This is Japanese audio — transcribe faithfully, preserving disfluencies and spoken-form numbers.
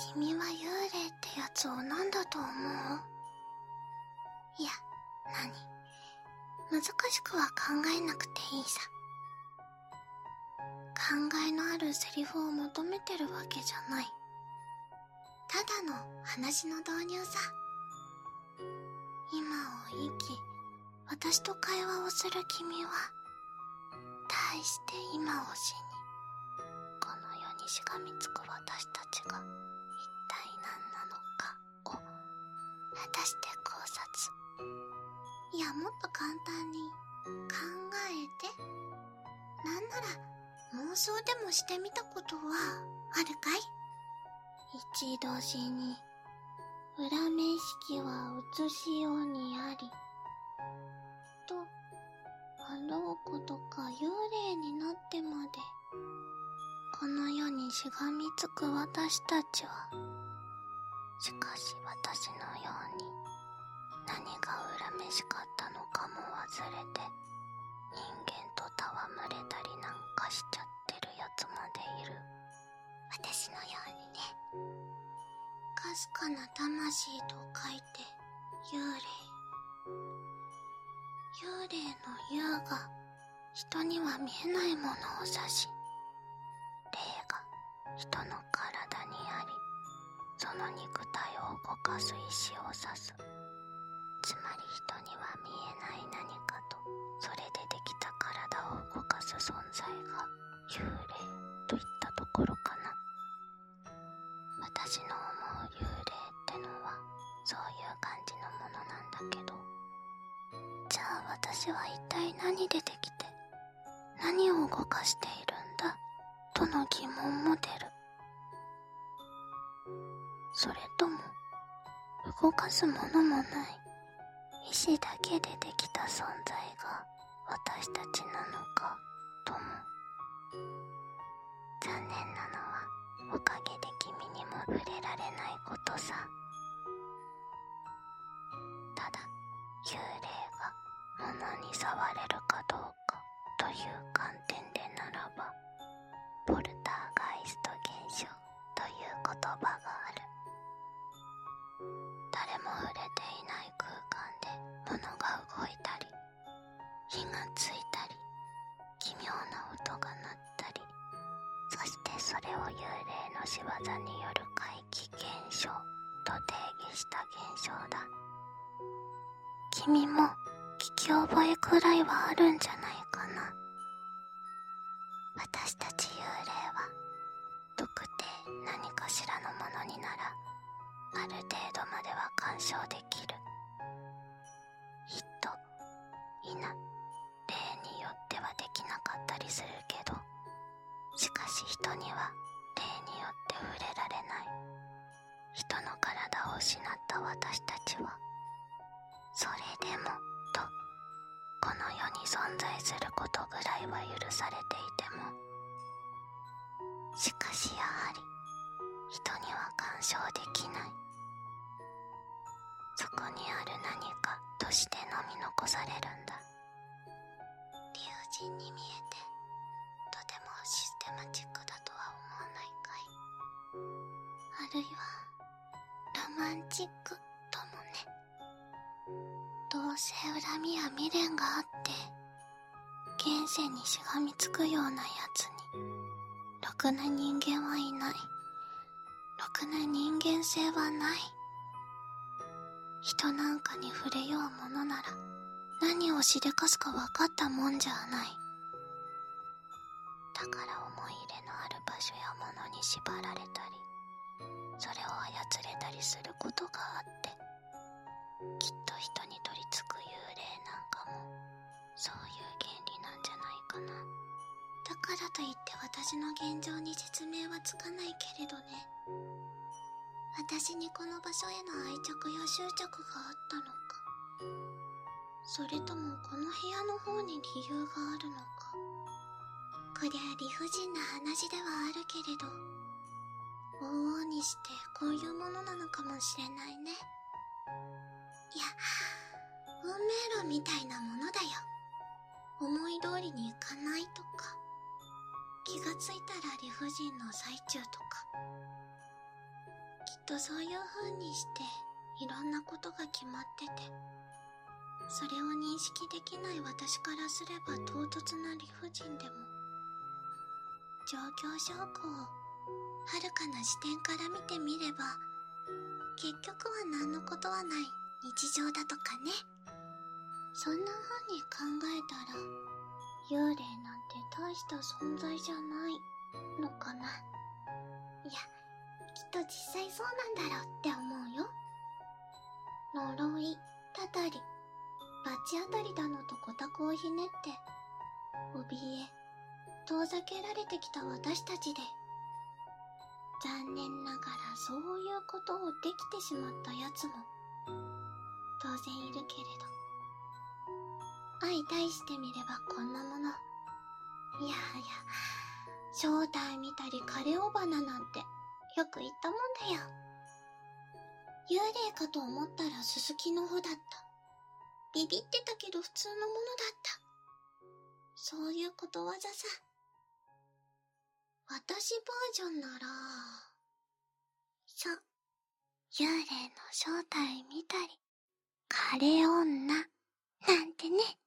君は幽霊ってやつを何だと思う？いや、何？難しくは考えなくていいさ。考えのあるセリフを求めてるわけじゃない。ただの話の導入さ。今を生き、私と会話をする君は、大して今を死に、この世にしがみつく私たちが一体何なのかを果たして考察。いや、もっと簡単に考えて。なんなら妄想でもしてみたことはあるかい？一度死に、裏目意識は写しようにあり。と、あろうことか幽霊になってまで、この世にしがみつく私たちは、しかし私のように、何が恨めしかったのかも忘れて、人間と戯れたりなんかしちゃってるやつまでいる。私のようにね。かすかな魂と書いて幽霊。幽霊の幽が人には見えないものを指し、霊が人の体にあり、その肉体を動かす意志を指す。つまり人には見えない何かと、それでできた体を動かす存在が幽霊といったところかな。私の思う幽霊ってのはそういう感じのものなんだけど、じゃあ私は一体何でできて何を動かしているんだとの疑問も出る。それとも動かすものもない意志だけでできた存在が私たちなのかとも。残念なのはおかげで君にも触れられないことさ。ただ幽霊が物に触れるかどうかという観点でならば、ポルターガイスト現象という言葉がある。誰も触れていない空間で物が動いたり、火がついたり、奇妙な音が鳴ったり、そしてそれを幽霊の仕業による怪奇現象と定義した現象だ。君も聞き覚えくらいはあるんじゃないかな。私たち幽霊は特定何かしらのものにならある程度までは干渉できる。人、いな、霊によってはできなかったりするけど、しかし人には霊によって触れられない。人の体を失った私たちは、それでもとこの世に存在することぐらいは許されていても、しかしやはり人には干渉できない。そこにある何かとしてのみ残されるんだ。理不尽に見えてとてもシステマチックだとは思わないかい？あるいはロマンチックともね。どうせ恨みや未練があって現世にしがみつくようなやつにろくな人間はいない。ろくな人間性はない。人なんかに触れようものなら何をしでかすか分かったもんじゃない。だから思い入れのある場所やものに縛られたり、それを操れたりすることがあって、きっと人に取り付く幽霊なんかもそういう原理なんじゃないかな。だからといって私の現状に説明はつかないけれどね。私にこの場所への愛着や執着があったのか、それともこの部屋の方に理由があるのか。こりゃ理不尽な話ではあるけれど、往々にしてこういうものなのかもしれないね。いや、運命論みたいなものだよ。思い通りにいかないとか、気がついたら理不尽の最中とか。 とそういう風にしていろんなことが決まってて、それを認識できない私からすれば唐突な理不尽でも、状況証拠を遥かな視点から見てみれば、結局は何のことはない日常だとかね。そんな風に考えたら、幽霊なんて大した存在じゃないのかな。いや、きっと実際そうなんだろうって思うよ。呪い、たたり、罰当たりだのとごたくをひねって、怯え、遠ざけられてきた私たちで、残念ながらそういうことをできてしまったやつも、当然いるけれど。相対してみればこんなもの。いやいや、正体見たり枯れ尾花なんてよく言ったもんだよ。幽霊かと思ったらススキの穂だった。ビビってたけど普通のものだった。そういうことわざさ。私バージョンなら、そう、幽霊の正体見たり、枯れ女なんてね。